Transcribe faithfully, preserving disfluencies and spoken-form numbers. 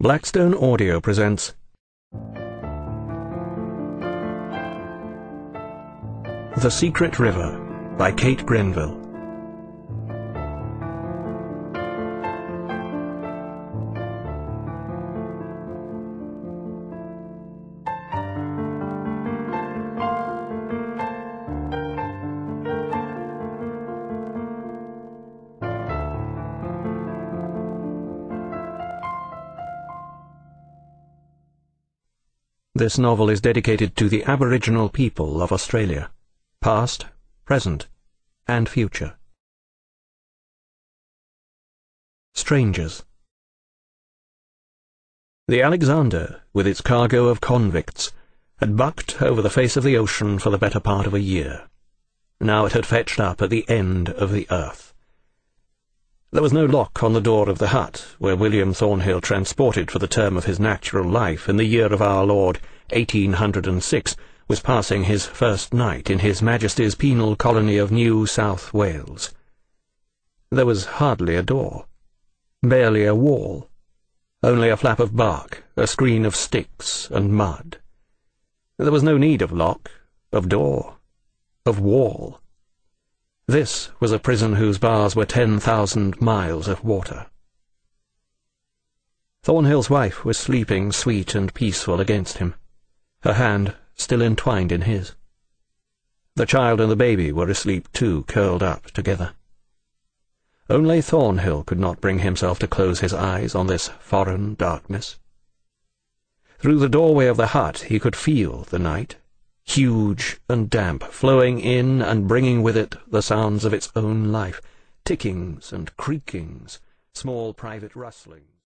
Blackstone Audio presents The Secret River by Kate Grenville. This novel is dedicated to the Aboriginal people of Australia, past, present, and future. Strangers. The Alexander, with its cargo of convicts, had bucked over the face of the ocean for the better part of a year. Now it had fetched up at the end of the earth. There was no lock on the door of the hut where William Thornhill transported for the term of his natural life in the year of our Lord eighteen hundred and six was passing his first night in His Majesty's penal colony of New South Wales. There was hardly a door, barely a wall, only a flap of bark, a screen of sticks and mud. There was no need of lock, of door, of wall. This was a prison whose bars were ten thousand miles of water. Thornhill's wife was sleeping sweet and peaceful against him, her hand still entwined in his. The child and the baby were asleep too, curled up together. Only Thornhill could not bring himself to close his eyes on this foreign darkness. Through the doorway of the hut he could feel the night, huge and damp, flowing in and bringing with it the sounds of its own life, tickings and creakings, small private rustlings.